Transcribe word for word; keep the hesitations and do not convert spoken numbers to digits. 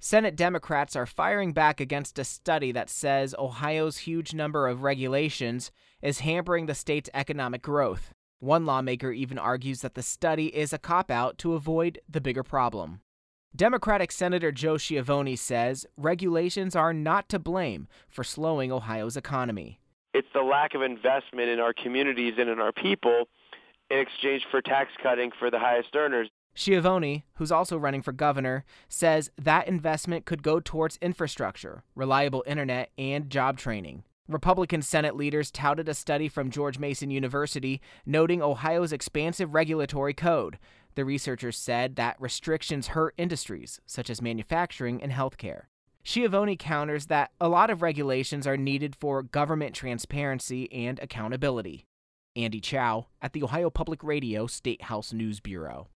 Senate Democrats are firing back against a study that says Ohio's huge number of regulations is hampering the state's economic growth. One lawmaker even argues that the study is a cop-out to avoid the bigger problem. Democratic Senator Joe Schiavone says regulations are not to blame for slowing Ohio's economy. It's the lack of investment in our communities and in our people in exchange for tax cutting for the highest earners. Schiavone, who's also running for governor, says that investment could go towards infrastructure, reliable internet, and job training. Republican Senate leaders touted a study from George Mason University noting Ohio's expansive regulatory code. The researchers said that restrictions hurt industries such as manufacturing and healthcare. Schiavone counters that a lot of regulations are needed for government transparency and accountability. Andy Chow at the Ohio Public Radio State House News Bureau.